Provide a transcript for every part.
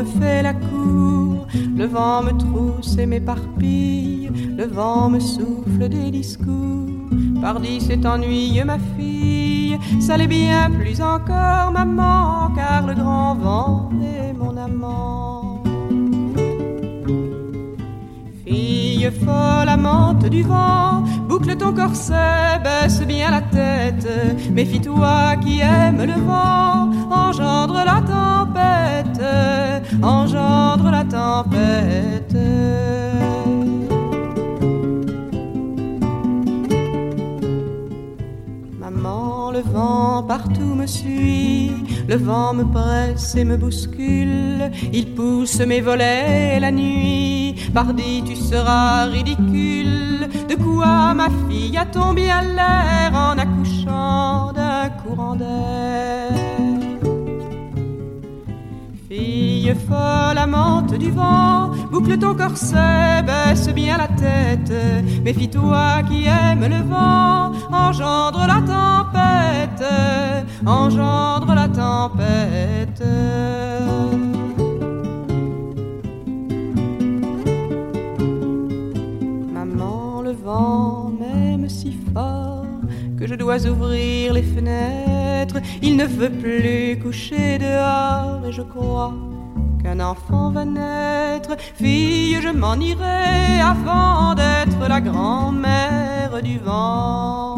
me fait la cour, le vent me trousse et m'éparpille, le vent me souffle des discours. Pardi, c'est ennuyeux ma fille, ça l'est bien plus encore maman, car le grand vent est mon amant. Fille folle amante du vent, boucle ton corset, baisse bien la tête. Méfie-toi qui aime le vent, engendre la tempête, engendre la tempête. Maman, le vent partout me suit, le vent me presse et me bouscule, il pousse mes volets la nuit. Pardi, tu seras ridicule. De quoi ma fille a tombé à l'air en accouchant d'un courant d'air? Fille folle amante du vent, boucle ton corset, baisse bien la tête. Méfie-toi qui aime le vent, engendre la tempête, engendre la tempête. Maman, le vent m'aime si fort que je dois ouvrir les fenêtres. Il ne veut plus coucher dehors et je crois qu'un enfant va naître. Fille, je m'en irai avant d'être la grand-mère du vent.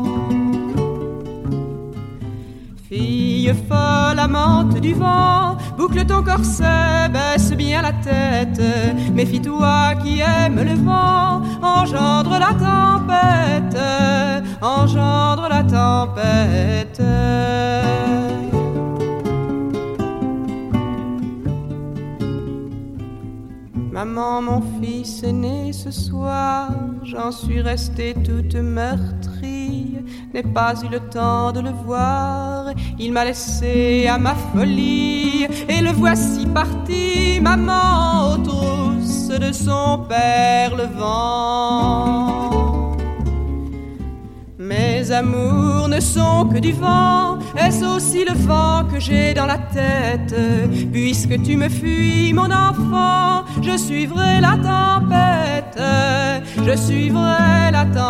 Fille folle amante du vent, boucle ton corset, baisse bien la tête. Méfie-toi qui aime le vent, engendre la tempête, engendre la tempête. Maman, mon fils est né ce soir, j'en suis restée toute meurtrie, n'ai pas eu le temps de le voir, il m'a laissé à ma folie, et le voici parti, maman, aux trousses de son père le vent. Mes amours ne sont que du vent, est-ce aussi le vent que j'ai dans la tête? Puisque tu me fuis, mon enfant, je suivrai la tempête, je suivrai la tempête.